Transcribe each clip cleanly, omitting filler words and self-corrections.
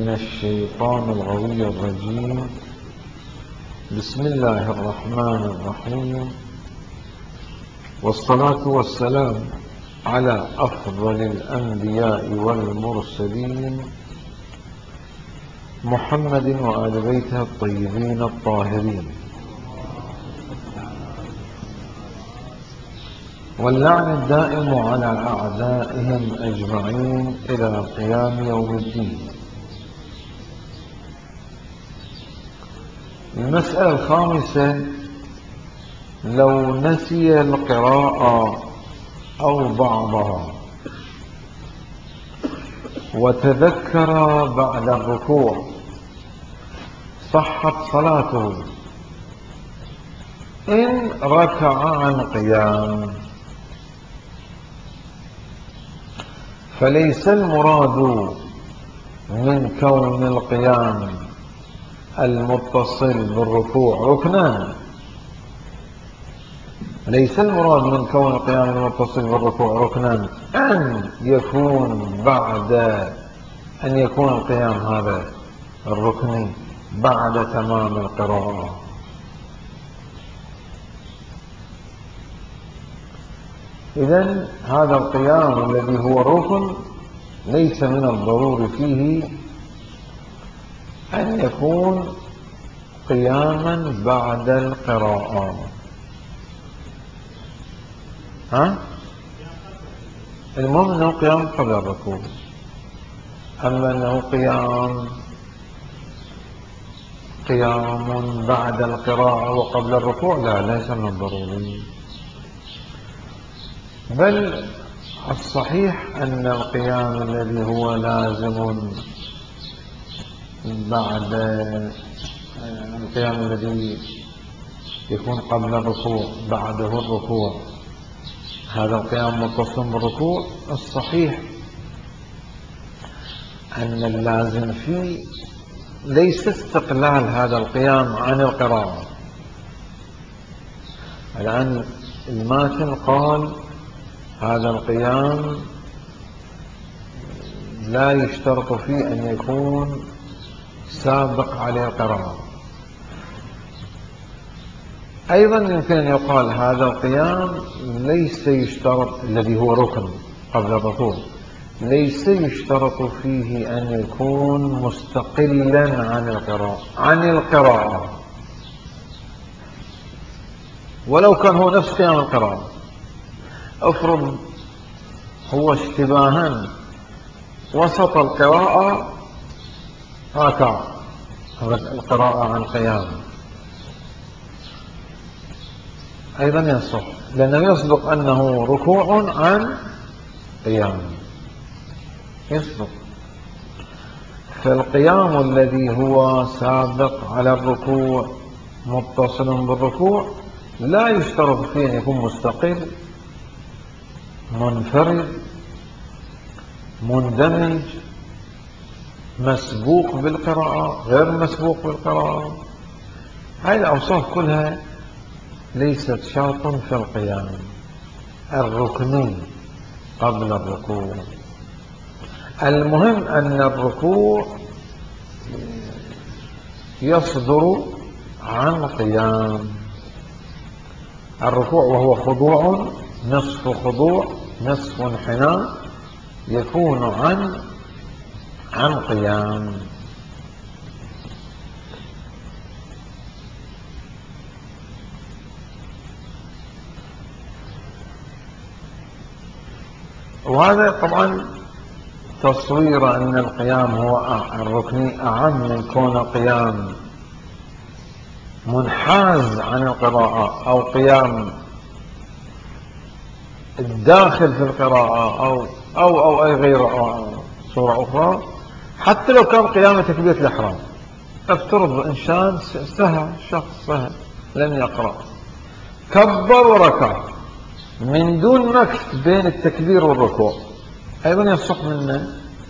من الشيطان الغوي الرجيم. بسم الله الرحمن الرحيم، والصلاة والسلام على أفضل الأنبياء والمرسلين محمد وآل بيته الطيبين الطاهرين، واللعن الدائم على أعدائهم أجمعين إلى قيام يوم الدين. المسألة الخامسة: لو نسي القراءة أو بعضها وتذكر بعد الركوع صحت صلاته إن ركع عن قيام. فليس المراد من كون القيام المتصل بالركوع ركنا، ليس المراد من كون القيام المتصل بالركوع ركنا أن يكون القيام هذا الركن بعد تمام القراءة. إذن هذا القيام الذي هو الركن ليس من الضروري فيه أن يكون قياما بعد القراءة. المهم أنه قيام قبل الركوع، أما أنه قيام بعد القراءة وقبل الركوع لا، ليس من الضروري. بل الصحيح أن القيام الذي هو لازم بعد القيام الذي يكون قبل الركوع بعده الركوع، هذا القيام متصل بالركوع. الصحيح أن اللازم فيه ليس استقلال هذا القيام عن القراءة. الآن الماتن قال هذا القيام لا يشترط فيه أن يكون سابق عليه القراءة. أيضا يمكن أن يقال هذا القيام ليس يشترط، الذي هو ركن قبل الركوع، ليس يشترط فيه أن يكون مستقلا عن القراءة ولو كان هو نفس قيام القراءة. افرض هو اشتباها وسط القراءة ركع القراءة عن قيام، أيضا يصح، لأنه يصدق أنه ركوع عن قيام، يصدق. فالقيام الذي هو سابق على الركوع متصل بالركوع لا يشترط فيه أن يكون مستقل، منفرد، مندمج، مسبوق بالقراءة، غير مسبوق بالقراءة. هذه الأوصاف كلها ليست شرط في القيام الركني قبل الركوع. المهم أن الركوع يصدر عن قيام. الركوع وهو خضوع، نصف خضوع نصف انحناء، يكون عن قيام. وهذا طبعا تصوير أن القيام هو الركني أعم من كون قيام منحاز عن القراءة أو قيام الداخل في القراءة أو أي غير صورة أخرى. حتى لو كان قيام تكبيرة الإحرام، افترض إنسان شخص سهل لم يقرأ، كبر وركع من دون مكث بين التكبير والركوع، أيضا يصح منه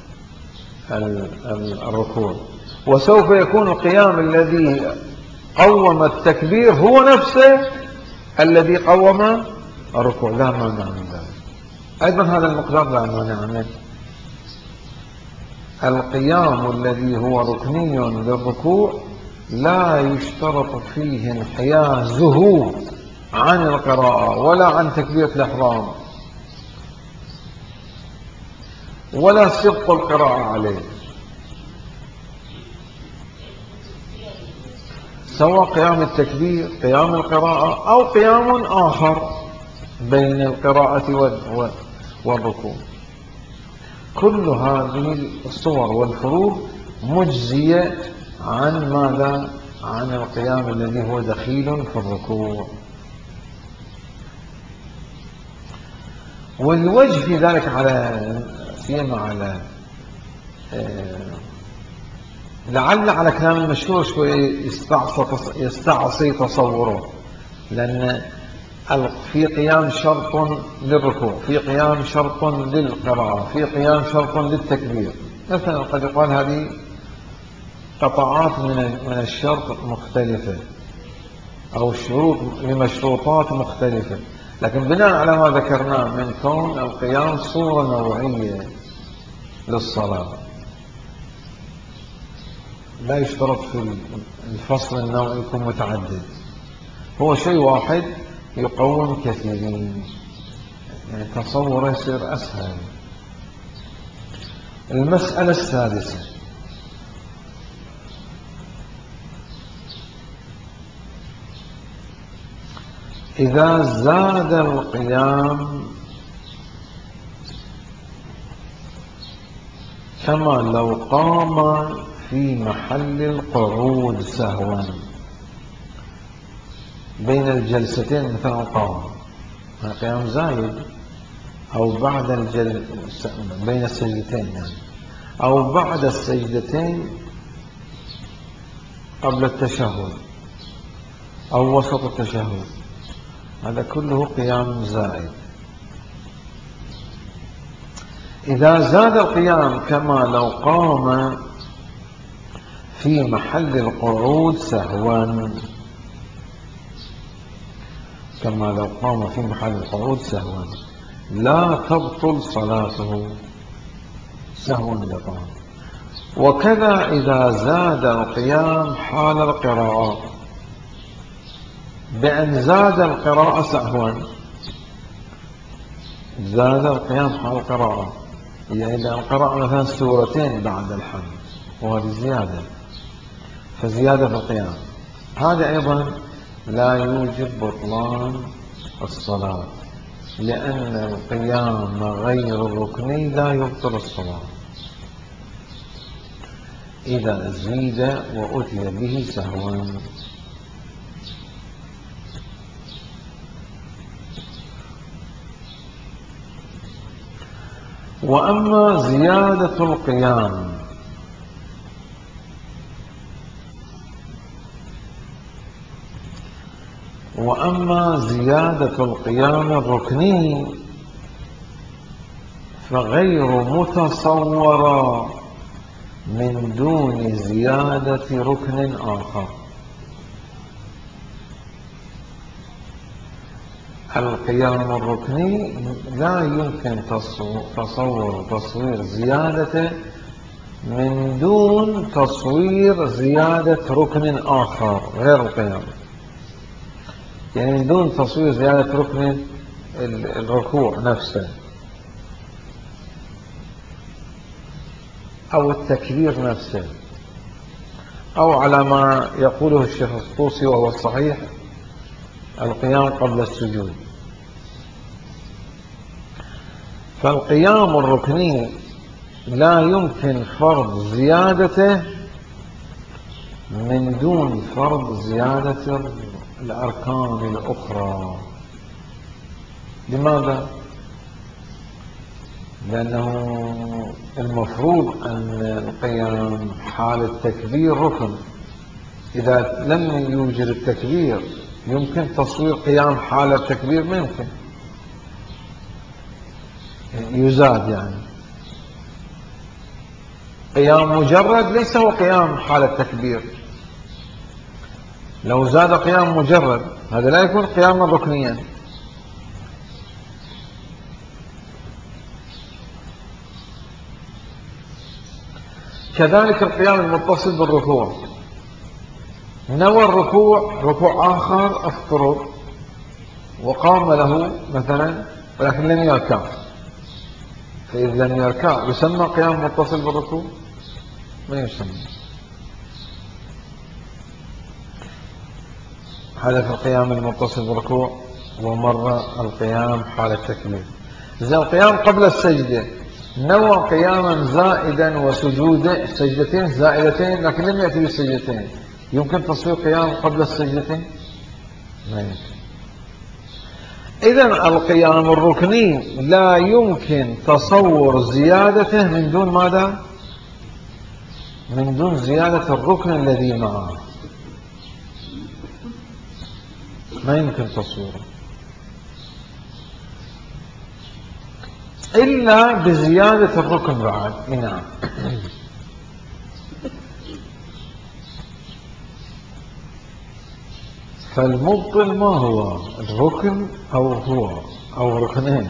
الركوع. وسوف يكون القيام الذي قوم التكبير هو نفسه الذي قوم الركوع، لا مانع من ذلك. أيضا هذا المقدار لا مانع منه. القيام الذي هو ركني للركوع لا يشترط فيه انحيازه عن القراءة ولا عن تكبيرة الإحرام ولا سبق القراءة عليه، سواء قيام التكبير، قيام القراءة، أو قيام آخر بين القراءة والركوع. كل هذه الصور والفروض مجزية عن ماذا؟ عن القيام الذي هو دخيل في الركوع. والوجه في ذلك على سيما على لعل على كلام المشهور شوي يستعصي تصوره، لأن في قيام شرط للركوع، في قيام شرط للقراءة، في قيام شرط للتكبير. مثلا قد يقال هذه قطعات من الشرط مختلفة، أو شروط لمشروطات مختلفة، لكن بناء على ما ذكرناه من كون القيام صورة نوعية للصلاة، لا يشترط في الفصل النوعي يكون متعدد، هو شيء واحد يقوم كثيرين، يعني تصوره يصير أسهل. المسألة السادسة: إذا زاد القيام كما لو قام في محل القعود سهوا بين الجلستين، مثلا قام قيام زايد، أو بعد بين السجدتين يعني، أو بعد السجدتين قبل التشهد، أو وسط التشهد، هذا كله قيام زائد. إذا زاد القيام كما لو قام في محل القعود سهوا، كما لو قام في محل القعود سهوا لا تبطل صلاته سهوا بطال. وكذا إذا زاد القيام حال القراءة، بأن زاد القراءة سهوا، زاد القيام حال القراءة، يعني إذا القراءة مثلا سورتين بعد الحمد وهذه زيادة، فزيادة في القيام، هذا أيضا لا يوجب بطلان الصلاة، لأن القيام غير الركني لا يبطل الصلاة إذا زيد وأتي به سهوا. وأما زيادة القيام الركني فغير متصورة من دون زيادة ركن آخر. القيام الركني لا يمكن تصوير زيادته من دون تصوير زيادة ركن آخر غير القيام، يعني من دون تصوير زيادة ركن الركوع نفسه، أو التكبير نفسه، أو على ما يقوله الشيخ الطوسي وهو الصحيح القيام قبل السجود. فالقيام الركني لا يمكن فرض زيادته من دون فرض زيادة الأركان الأخرى. لماذا؟ لأنه المفروض أن القيام حال التكبير ركن، إذا لم يوجد التكبير يمكن تصوير قيام حال التكبير، ممكن يزاد، يعني قيام مجرد ليس هو قيام حال التكبير، لو زاد قيام مجرد هذا لا يكون قياما ركنيا. كذلك القيام المتصل بالركوع، نوى الركوع ركوع آخر افترض وقام له مثلا ولكن لم يركع، فإذا لم يركع يسمى قيام متصل بالركوع؟ ما يسمى. هذا في القيام المتصل بالركوع. ومر القيام حال التكبير. إذا القيام قبل السجدة نوى قياما زائدا وسجود سجدتين زائدتين لكن لم يأتي بالسجدتين، يمكن تصوير قيام قبل السجدتين؟ ما يمكن. إذن القيام الركني لا يمكن تصور زيادته من دون ماذا؟ من دون زيادة الركن الذي معه، ما يمكن تصويره إلا بزيادة الركن بعد. نعم. فالمبطل ما هو؟ الركن أو ركنين.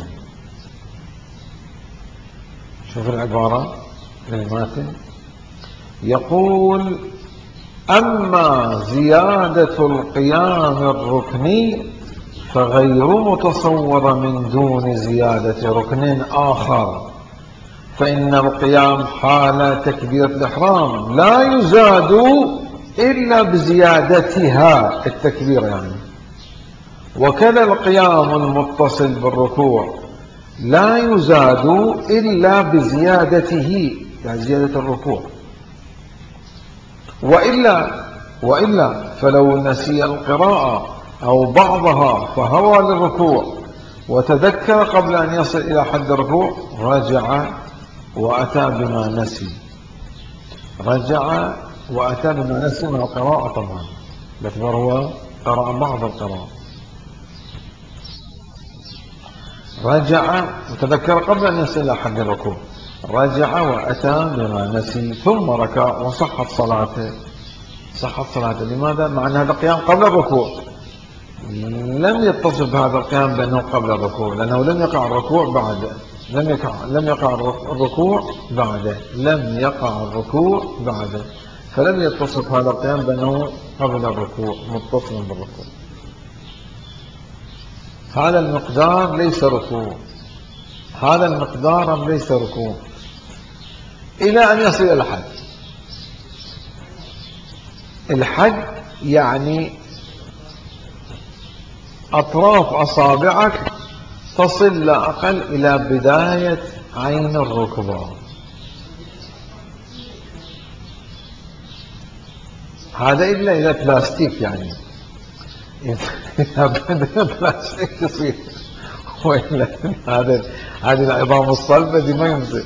شوف العبارة للماتن يقول: أما زيادة القيام الركني فغير متصورة من دون زيادة ركن آخر، فإن القيام حال تكبيرة الإحرام لا يزاد إلا بزيادتها التكبير يعني، وكذا القيام المتصل بالركوع لا يزاد إلا بزيادته يعني زيادة الركوع، وإلا فلو نسي القراءة أو بعضها فهوى للركوع وتذكر قبل أن يصل إلى حد الركوع رجع وأتى بما نسي. رجع وأتى بما نسي من القراءة طبعا، باعتبار هو قرأ بعض القراءة. رجع وتذكر قبل أن يصل إلى حد الركوع، رجع وأتى بما نسي ثم ركع وصحت صلاته. صحت صلاته لماذا؟ مع أن هذا القيام قبل الركوع، لم يتصف بهذا القيام بأنه قبل الركوع، لأنه لم يقع الركوع بعده، لم يقع الركوع بعده، فلم يتصف هذا القيام بأنه قبل الركوع متصل بالركوع. هذا المقدار ليس ركوع، هذا المقدار ليس ركوع إلى أن يصل إلى الحد. الحد يعني أطراف أصابعك تصل لا أقل إلى بداية عين الركبة. هذا إلا إذا بلاستيك يعني، إذا بدأ بلاستيك يصير، وإلا هذه العظام الصلبة دي ما يمكن.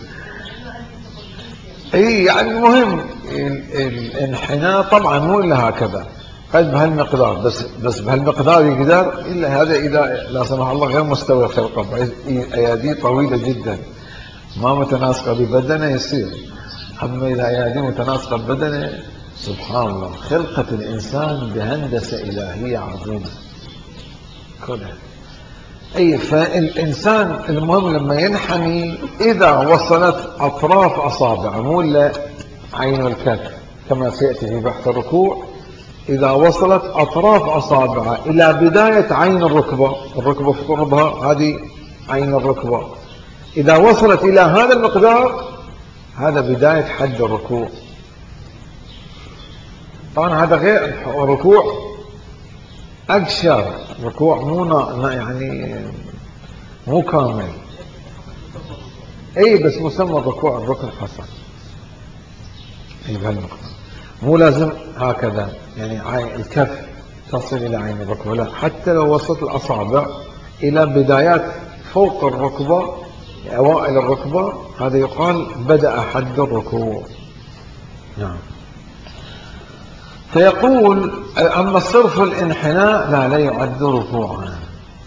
إيه يعني المهم الانحناء طبعا مو إلا هكذا، قد بهالمقدار بس بهالمقدار يقدر، إلا هذا إذا لا سمح الله غير مستوى خلقه، أيادي طويلة جدا ما متناسقة ببدنه يصير. أما إذا أيادي متناسقة ببدنه سبحان الله، خلقة الإنسان بهندسة إلهية عظيمة كلها. أي فالإنسان المهم لما ينحني إذا وصلت أطراف أصابعه مو إلا عين الكف كما سيأتي في بحث الركوع، إذا وصلت أطراف أصابعه إلى بداية عين الركبة افترضها هذه عين الركبة، إذا وصلت إلى هذا المقدار هذا بداية حد الركوع. طبعا هذا غير ركوع أقشر، ركوع يعني مو كامل. أي بس مسمى الركوع الركن حسن. أي بهالمقدار، مو لازم هكذا يعني الكف تصل إلى عين الركبة، لا، حتى لو وصلت الأصابع إلى بدايات فوق الركبة أوائل الركبة هذا يقال بدأ حد الركوع. نعم. فيقول: أما صرف الانحناء لا يعد ركوعا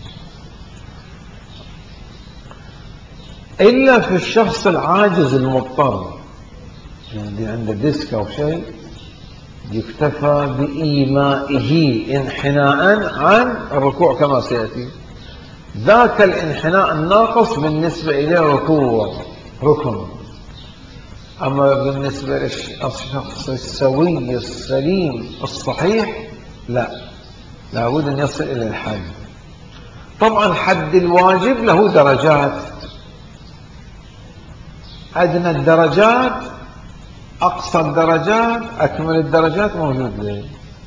إلا في الشخص العاجز المضطر، يعني عنده ديسك أو شيء يكتفى بإيمائه انحناء عن الركوع كما سيأتي، ذاك الانحناء الناقص بالنسبة إليه ركوع ركن. أما بالنسبة للشخص السوي السليم الصحيح لا، لابد أن يصل إلى الحد. طبعا حد الواجب له درجات، أدنى الدرجات، أقصى الدرجات، أكمل الدرجات موجود له.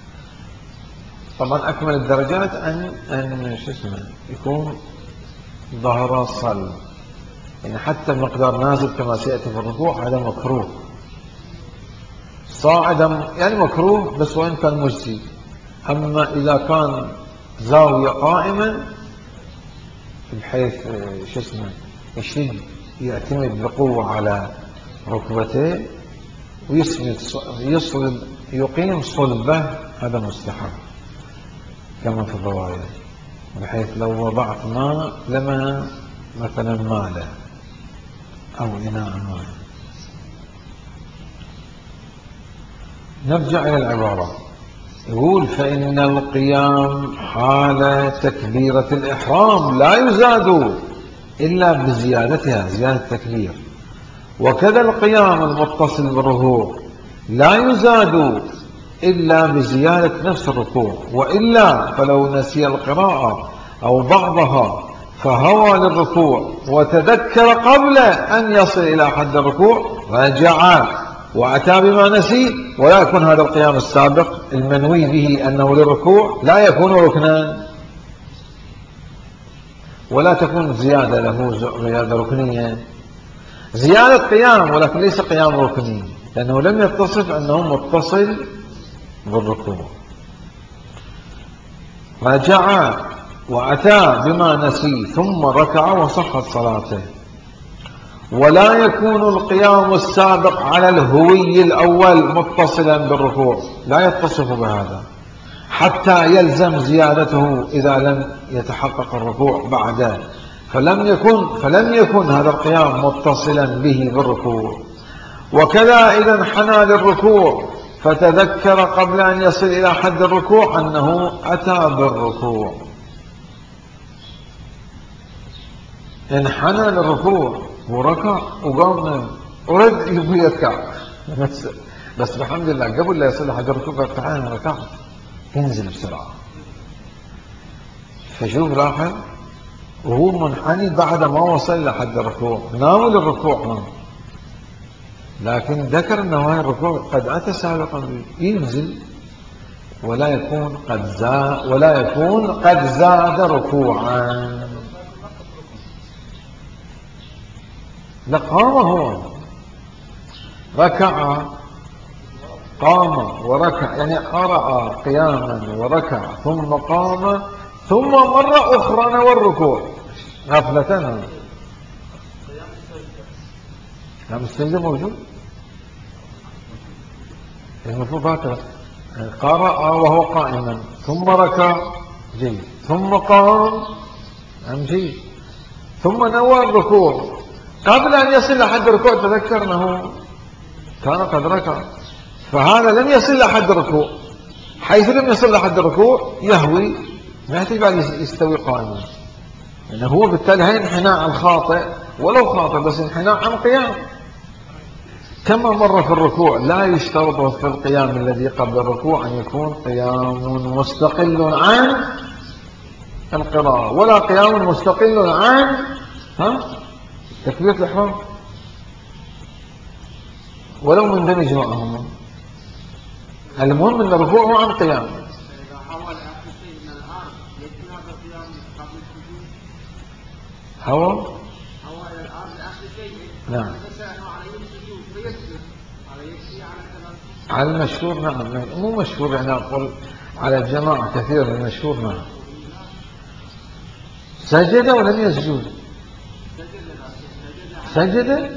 طبعا أكمل الدرجات أن يكون ظهر صلب، يعني حتى المقدار نازل كما سيأتي في الركوع هذا مكروه. صاعدا يعني مكروه بس وإن كان مجزي. أما إذا كان زاوية قائما بحيث يشد يعتمد بقوة على ركبتيه ويصلب يقيم صلبه، هذا مستحب كما في الرواية، بحيث لو وضعت ماء لما مثلا ماله أو إناء ماء. نرجع إلى العبارة. يقول فإن القيام حال تكبيرة الإحرام لا يزاد إلا بزيادتها، زيادة التكبير. وكذا القيام المتصل بالركوع لا يزاد إلا بزيادة نفس الركوع، وإلا فلو نسي القراءة أو بعضها فهوى للركوع وتذكر قبل أن يصل إلى حد الركوع رجع وأتى بما نسي، ولا يكون هذا القيام السابق المنوي به أنه للركوع لا يكون ركنا، ولا تكون زيادة له زيادة ركنية، زيادة قيام ولكن ليس قيام ركني، لأنه لم يتصف أنه متصل بالركوع. رجع وأتى بما نسي ثم ركع وصحت صلاته. ولا يكون القيام السابق على الهوي الأول متصلا بالركوع، لا يتصف بهذا حتى يلزم زيادته إذا لم يتحقق الركوع بعده، فلم يكن هذا القيام متصلا به بالركوع. وكذا إذا انحنى للركوع فتذكر قبل أن يصل إلى حد الركوع أنه أتى بالركوع، انحنى للركوع وركع وقام ورد يركع بس بحمد الله قبل لا يصل لحد الركوع ركعت ينزل بسرعة، فشوف لاحظ وهو منحني بعد ما وصل لحد الركوع، ناول الركوع لكن ذكر أنه هاي الركوع قد أتى سابقا، ينزل ولا يكون قد زاد ركوعا. لقام هو ركع قام وركع، يعني قرأ قياما وركع ثم قام ثم مرة أخرى نوى الركوع غفلة. قيام السجدة موجود المفروض هكذا، قرأ وهو قائما ثم ركع جيد ثم قام جيد ثم نوى الركوع قبل أن يصل لحد الركوع تذكر أنه كان قد ركع، فهذا لم يصل لحد الركوع، حيث لم يصل لحد الركوع يهوي ما يحتاج أن يستوي قائما، لأنه هو بالتالي هي انحناء الخاطئ ولو خاطئ بس انحناء عن قيام. كما مر في الركوع لا يشترط في القيام الذي قبل الركوع أن يكون قيام مستقل عن القراءة ولا قيام مستقل عن تكبيرة الإحرام ولو مندمج معهم، المهم أن الركوع هو عن قيام. هو نعم على المشهور، نعم مو مشهور يعني أقول على الجماعة كثير من المشهور. نعم سجد ولم يسجد، سجد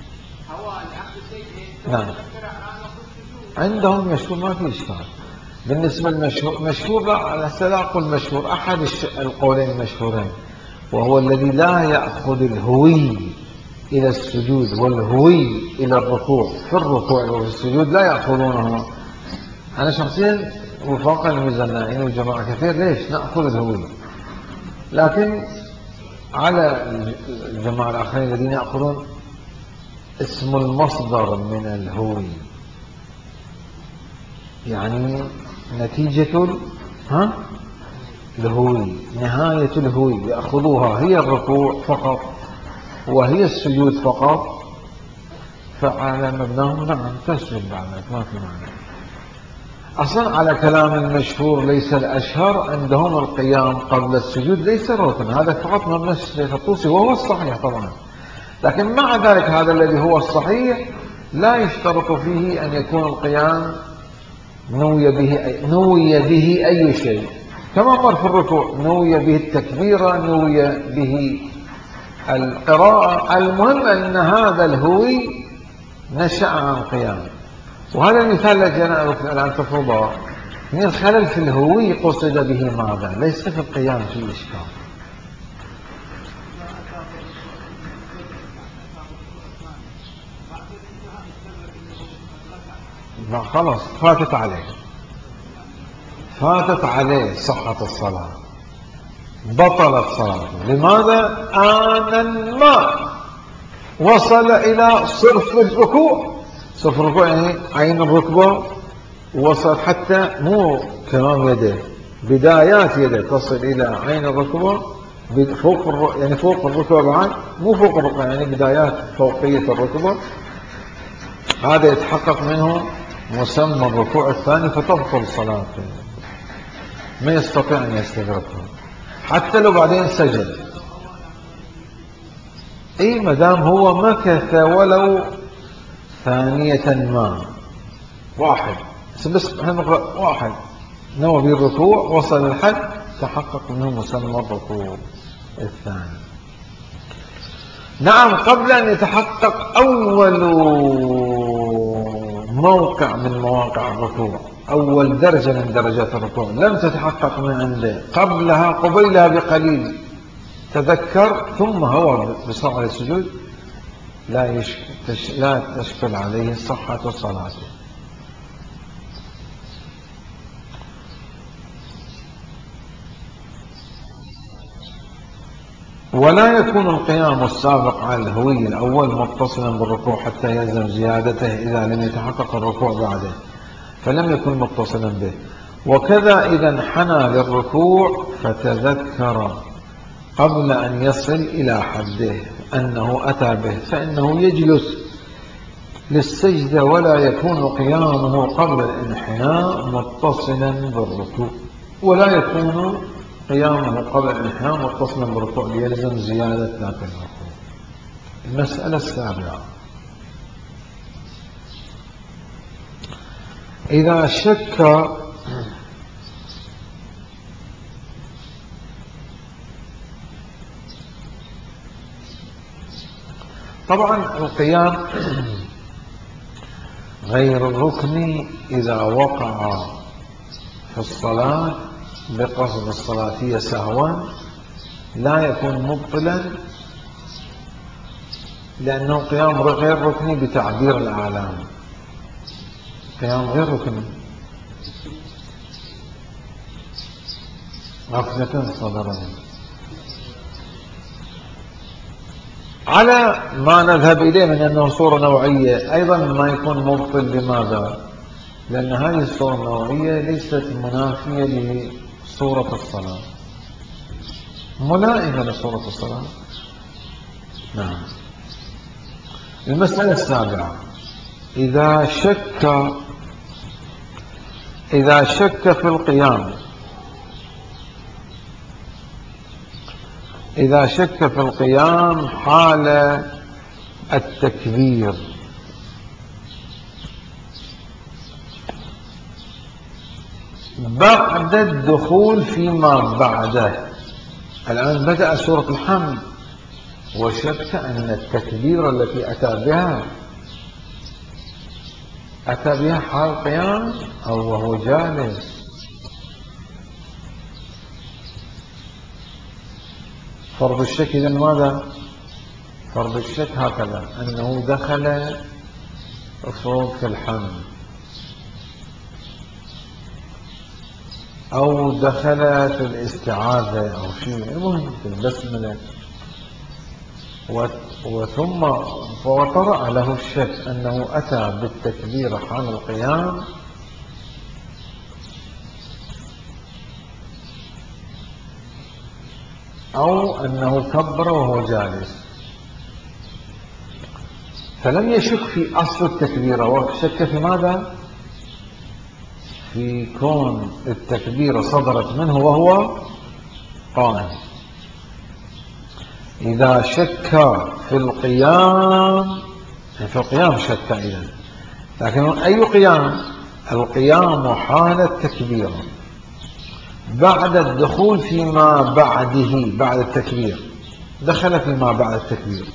نعم عندهم مشهور ما في إشكال. بالنسبة للمشهور مشهور على سلاق المشهور أحد القولين المشهورين، وهو الذي لا يأخذ الهوي إلى السجود والهوي إلى الركوع، في الركوع وفي السجود لا يأخذونهما. أنا شخصيا وفاقا المزنائين وجماعة كثير ليش نأخذ الهوي، لكن على الجماعة الآخرين الذين يأخذون اسم المصدر من الهوي، يعني نتيجة الهوي، نهاية الهوي يأخذوها هي الركوع فقط وهي السجود فقط، فعلى مبناهم نعم تسجد بعدك ما في معنى. أصلا على كلام المشهور ليس الأشهر عندهم القيام قبل السجود ليس ركن، هذا فقط مبنى الشيخ الطوسي وهو الصحيح طبعا، لكن مع ذلك هذا الذي هو الصحيح لا يشترط فيه أن يكون القيام نوي به أي شيء، كما مر في الركوع نوي به التكبير نوي به القراءة، المهم أن هذا الهوي نشأ عن قيام. وهذا المثال الذي أنا الآن تفرضه من الخلل في الهوي قصد به ماذا، ليس في القيام في إشكال. لا خلاص فاتت عليه صحة الصلاة، بطلت صلاته. لماذا؟ آنا ما وصل إلى صرف الركوع، صرف الركوع يعني عين الركبة وصل حتى مو تمام يده، بدايات يده تصل إلى عين الركبة فوق يعني فوق الركبة بعد مو فوق الركبة، يعني بدايات فوقية الركبة، هذا يتحقق منه مسمى الركوع الثاني فتبطل صلاته، ما يستطيع أن يستدركه حتى لو بعدين سجد. اي مدام هو مكث ولو ثانية ما، واحد بس احنا نقرأ واحد نوى به الركوع وصل الحد تحقق منه مسمى الركوع الثاني. نعم قبل أن يتحقق أول موقع من مواقع الركوع، أول درجة من درجات الركوع لم تتحقق من عنده، قبيلها بقليل تذكر ثم هو بسرعة السجود، لا تشكل عليه صحة صلاته. ولا يكون القيام السابق على الهوي الأول متصلا بالركوع حتى يلزم زيادته إذا لم يتحقق الركوع بعده فلم يكن متصلا به. وكذا إذا انحنى للركوع فتذكر قبل أن يصل إلى حده أنه أتى به فإنه يجلس للسجدة ولا يكون قيامه قبل الانحناء متصلا بالركوع، ولا يكون قيامه قبل الانحناء متصلا بالركوع ليلزم زيادة ذاك الركوع. المسألة السابعة: إذا شك طبعا القيام غير الركن إذا وقع في الصلاة بقصد الصلاة سهوا لا يكون مبطلا، لأنه قيام غير ركني بتعبير الأعلام، قيام غير ركني غفلة صدرا. على ما نذهب إليه من أنه صورة نوعية أيضا ما يكون مبطل. لماذا؟ لأن هذه الصورة النوعية ليست منافية لصورة الصلاة، ملائمة لصورة الصلاة. نعم. المسألة السابعة: إذا شك في القيام، إذا شك في القيام حال التكبير بعد الدخول فيما بعده، الآن بدأ سورة الحمد وشك أن التكبير التي أتى بها حال القيام أو وهو جالس. فرض الشك إذن ماذا؟ فرض الشك هكذا أنه دخل الصوت في الحمد أو دخل في الاستعاذة أو شيء، المهم في البسملة وثم فطرأ له الشك أنه أتى بالتكبير حال القيام أو أنه كبر وهو جالس، فلم يشك في أصل التكبيرة، وشك في ماذا؟ في كون التكبيرة صدرت منه وهو قائم. إذا شك في القيام، في القيام شك إذن، لكن أي قيام؟ القيام حال التكبيرة بعد الدخول فيما بعده، بعد التكبير دخل فيما بعد التكبير،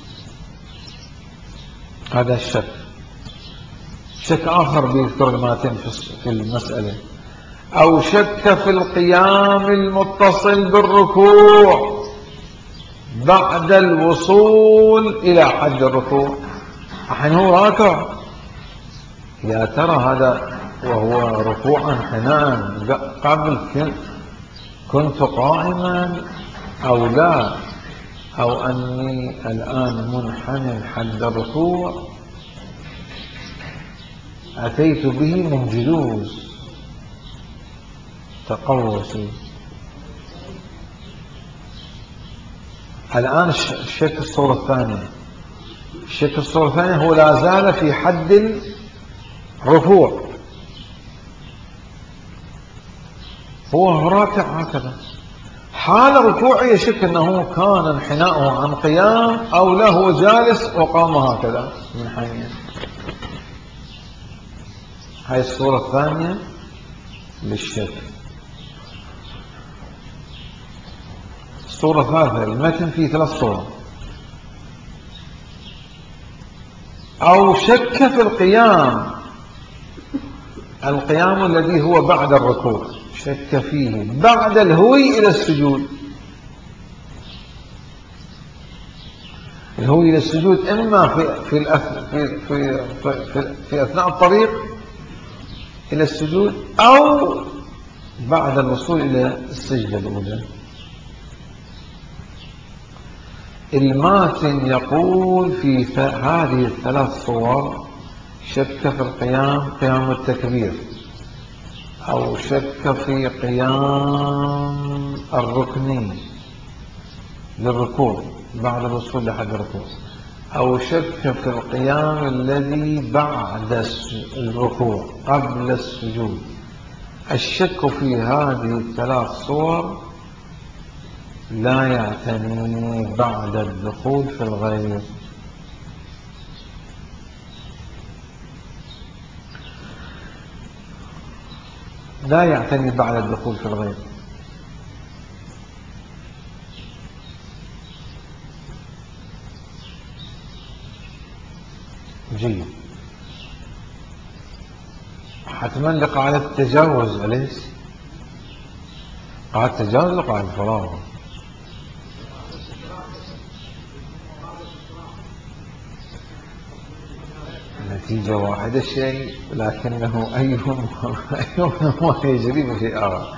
هذا الشك. شك آخر بيذكر الماتن في المسألة، أو شك في القيام المتصل بالركوع بعد الوصول إلى حد الركوع. الحين هو راكع، يا ترى هذا وهو ركوعا حنان قبل كنت قائما أو لا، أو أني الآن منحنى حد الركوع أتيت به من جلوس تقوسي. الآن الشك الصورة الثانية، الشك الصورة الثانية هو لا زال في حد الركوع، هو راكع هكذا حال ركوعه، يشك أنه كان انحناؤه عن قيام أو لا هو جالس وقام هكذا منحنيا. هاي الصورة الثانية للشك. الصورة الثالثة، المتن فيه 3 صور. أو شك في القيام الذي هو بعد الركوع، شك فيه بعد الهوي إلى السجود. الهوي إلى السجود إما في أثناء الطريق إلى السجود أو بعد الوصول إلى السجدة الأولى. الماتن يقول في هذه ال3 صور شك في القيام، قيام التكبير، أو شك في قيام الركنين للركوع بعد الوصول لحد الركوع، أو شك في القيام الذي بعد الركوع قبل السجود. الشك في هذه ال3 صور لا يعتني بعد الدخول في الغير. لا يعتني بعد الدخول في الغير. جيد. حتما لقاعدة التجاوز، أليس؟ قاعدة التجاوز لقاعدة الفراغ. النتيجة واحدة الشيء، لكنه أيهما يجري بشيء آخر.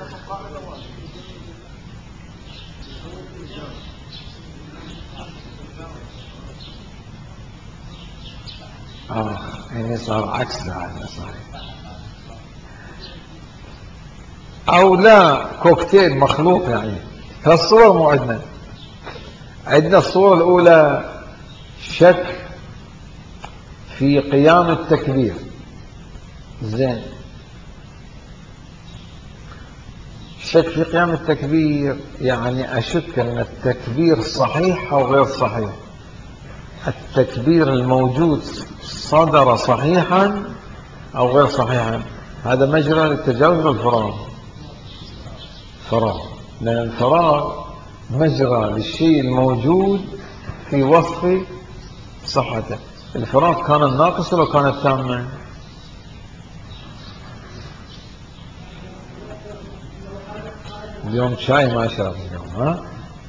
يعني صار عكس هذا صحيح. أو لا، كوكتيل مخلوط يعني. 3 صور مو عندنا الصورة الأولى شك في قيام التكبير، زين، شك في قيام التكبير يعني أشك أن التكبير صحيح أو غير صحيح، التكبير الموجود صدر صحيحا أو غير صحيحا. هذا مجرى للتجاوز والفراغ، فراغ، لأن الفراغ مجرى للشيء الموجود في وصف صحته. الفراغ كان الناقص ولا كان التام؟ اليوم شاي ما شرب اليوم، ها؟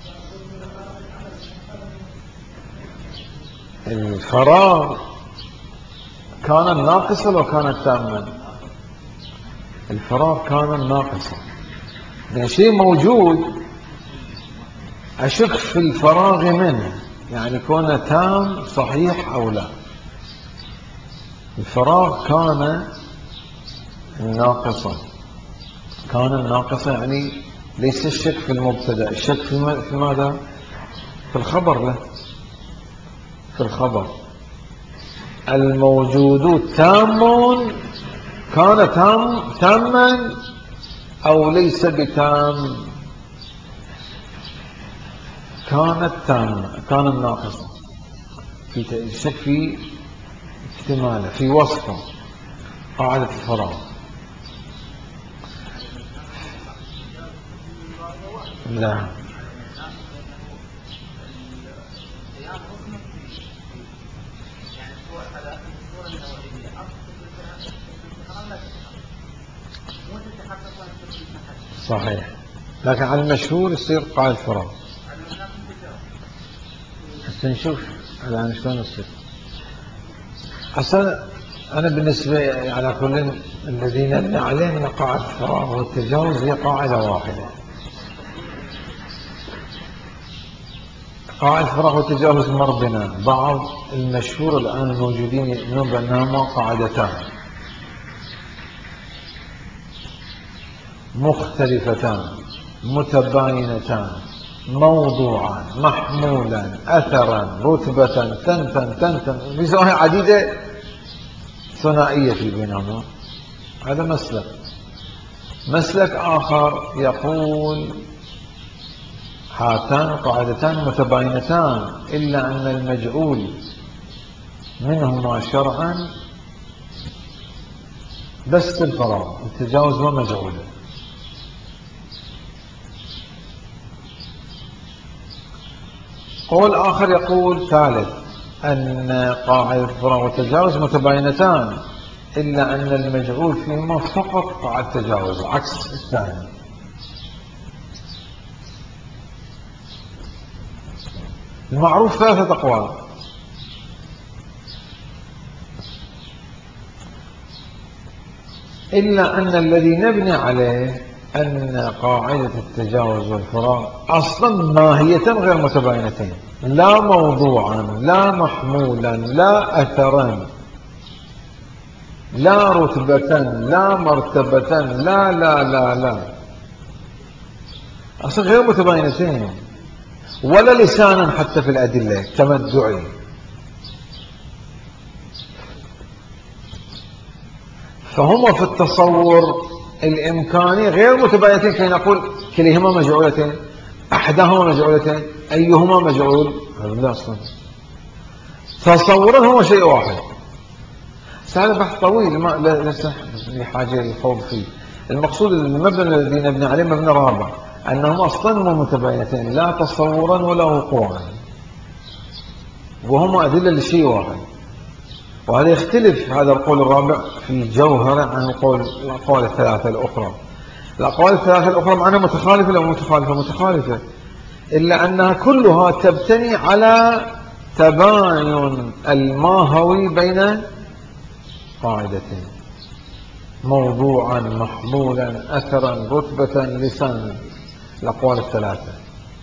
الفراغ كان الناقص ولا كان التام؟ الفراغ كان الناقص، يعني شيء موجود أشك في الفراغ منه، يعني كونه تام صحيح أو لا. الفراغ كان ناقصا. كان الناقصة يعني ليس الشك في المبتدأ، الشك في ماذا؟ في الخبر له، في الخبر. الموجود تام، كان تاما أو ليس بتام. كانت تامة، كان الناقصة، في الشك في احتماله، في وصفه، قاعدة الفراغ. لا، صحيح، لكن على المشهور يصير قاعدة الفراغ. هسه نشوف الآن شلون يصير. أصلا أنا بالنسبة على كل الذين نبني عليهم قاعدة الفراغ والتجاوز هي قاعدة واحدة. قاعدة الفراغ والتجاوز مر بنا. بعض المشهور الآن الموجودين يؤمنون بأنهما قاعدتان مختلفتان متباينتان، موضوعا محمولا أثرا رتبة تنتن بزوايا عديدة ثنائية في بينهما. هذا مسلك آخر يقول هاتان قاعدتان متباينتان إلا أن المجعول منهما شرعا بس الفراغ، التجاوز ما مجعول. قول آخر يقول ثالث أن قاعدة الفراغ والتجاوز متباينتان إلا أن المجعول فيهما فقط قاعدة التجاوز، عكس الثاني. المعروف ثلاثة أقوال. إلا أن الذي نبني عليه أن قاعدة التجاوز والفراغ أصلا ماهية غير متباينتين، لا موضوعا لا محمولا لا أثرا لا رتبة لا مرتبة لا أصلا غير متباينتين، ولا لسانا حتى في الأدلة كما ادعي. فهم في التصور الإمكاني غير متباينتين كي نقول كليهما مجعولتين، أحدهما مجعولتين، أيهما مجعول. لا، أصلا تصورا هو شيء واحد. هذا بحث طويل ما ليس لحاجة للخوض فيه. المقصود المبنى الذي نبني عليه مبنى رابع، أنهما أصلا مو متباينتين لا تصورا ولا وقوعا، وهما أدلة لشيء واحد. وهذا يختلف هذا القول الرابع في جوهره عن الأقوال الثلاثة الأخرى. الأقوال الثلاثة الأخرى معناها متخالفة أو متخالفة، إلا أنها كلها تبتني على تباين الماهوي بين قاعدتين، موضوعا محمولا أثرا رتبة لسانا، الأقوال الثلاثة.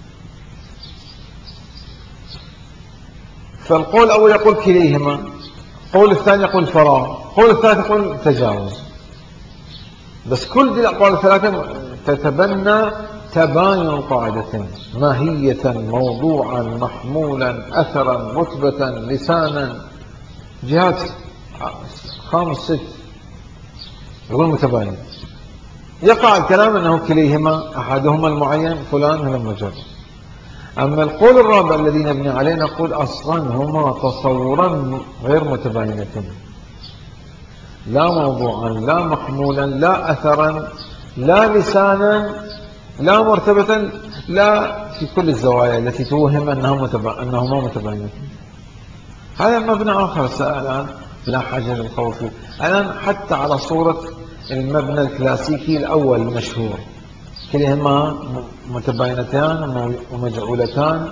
فالقول الأول يقول كليهما، القول الثاني يقول فراغ، القول الثالث يقول تجاوز. بس كل دي الأقوال الثلاثة تتبنى تباين قاعدتين، ماهية موضوعا محمولا أثرا رتبة لسانا، جهات خامس ست، يقول متباين. يقع الكلام أنه كليهما أحدهما المعين فلان من المجرد. أما القول الرابع الذي نبني عليه نقول أصلا هما تصورا غير متباينتين، لا موضوعا لا محمولا لا أثرا لا لسانا لا مرتبة، لا في كل الزوايا التي توهم أنهما متباينتين. هذا مبنى آخر الآن لا حاجة للخوض فيه. الآن حتى على صورة المبنى الكلاسيكي الأول المشهور، كلهما متباينتان ومجعولتان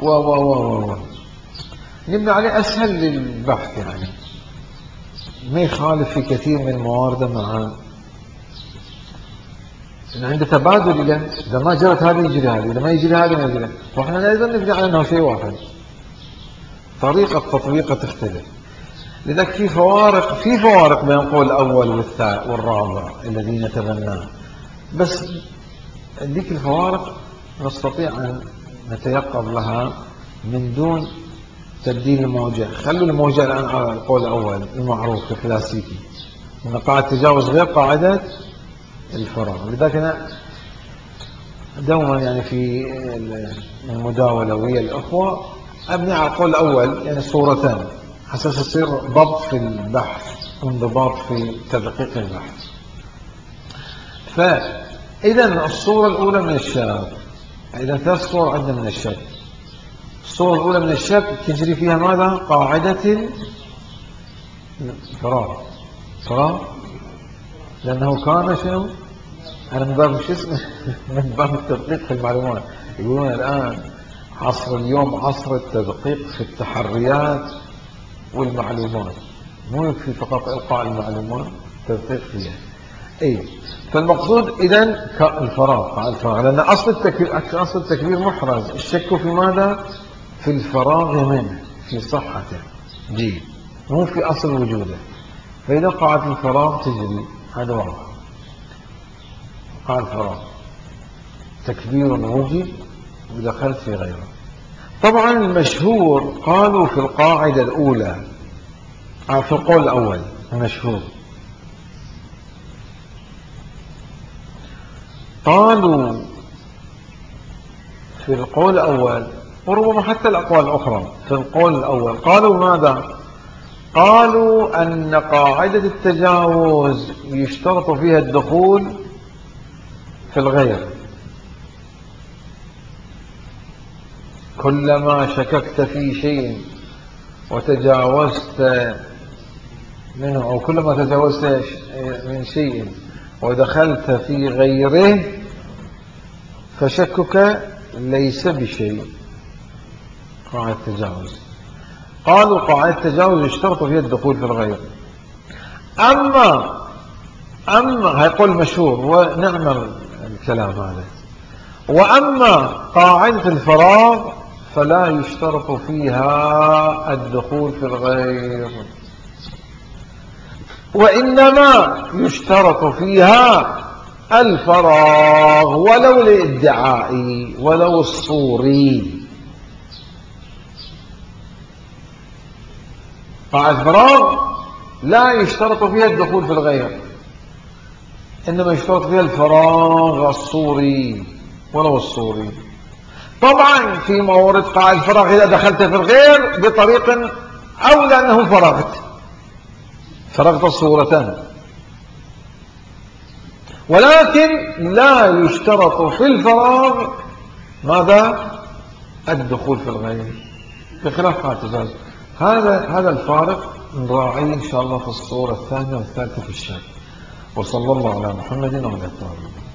نبني عليه أسهل للبحث، يعني ما يخالف في كثير من موارده معا، إنه عنده تبادل. إذا ما جرت هذه يجري هذه، إذا ما يجري هذه ما يجري، وإحنا أيضا نبني على أنه شيء واحد. طريقة تطبيقه تختلف. لذلك في فوارق بين القول الأول والرابع الذي نتبناه، بس ذيك الفوارق نستطيع أن نتيقظ لها من دون تبديل الموجة. خلوا الموجة الآن على القول الأول المعروف الكلاسيكي، أن قاعدة التجاوز غير قاعدة الفراغ. لذلك أنا دوما يعني في المداولة ويا الأخوة أبني على القول الأول يعني صورتين حساس يصير ضبط في البحث وانضباط في تدقيق البحث. فإذا الصورة الأولى من الشاب، إذا 3 صور عندنا من الشاب. الصورة الأولى من الشاب تجري فيها ماذا؟ قاعدة الفراغ، لأنه كان شنو؟ أنا من باب شو اسمه من باب التدقيق في المعلومات. يقولون الآن اليوم عصر التدقيق في التحريات والمعلومات، مو يكفي فقط إلقاء المعلومات، تدقيق فيها. فالمقصود إذن الفراغ، لأن أصل التكبير محرز، الشك في ماذا؟ في الفراغ منه، في صحته، مو في أصل وجوده. فإذا قاعدة الفراغ تجري، هذا واضح. قاعدة الفراغ تكبير وجب ودخلت في غيره. طبعا المشهور قالوا في القاعدة الأولى في القول الأول المشهور، قالوا في القول الأول وربما حتى الأقوال الأخرى في القول الأول قالوا ماذا؟ قالوا أن قاعدة التجاوز يشترط فيها الدخول في الغير. كلما شككت في شيء وتجاوزت منه، أو كلما تجاوزت من شيء ودخلت في غيره فشكك ليس بشيء. قاعدة التجاوز قالوا قاعدة التجاوز يشترط فيها الدخول في الغير. أما هيقول مشهور ونعمل الكلام هذا. وأما قاعدة الفراغ فلا يشترط فيها الدخول في الغير، وإنما يشترط فيها الفراغ ولو الادعائي ولو الصوري. قاعدة الفراغ لا يشترط فيها الدخول في الغير، إنما يشترط فيها الفراغ الصوري ولو الصوري. طبعا في مورد قاعدة الفراغ إذا دخلت في الغير بطريق أو لأنه فرغت الصورتان، ولكن لا يشترط في الفراغ ماذا؟ الدخول في الغير، بخلاف قاعدة التجاوز. هذا الفارق نراعيه إن شاء الله في الصورة الثانية والثالثة في الشاب. وصلى الله على محمد وعلى آله.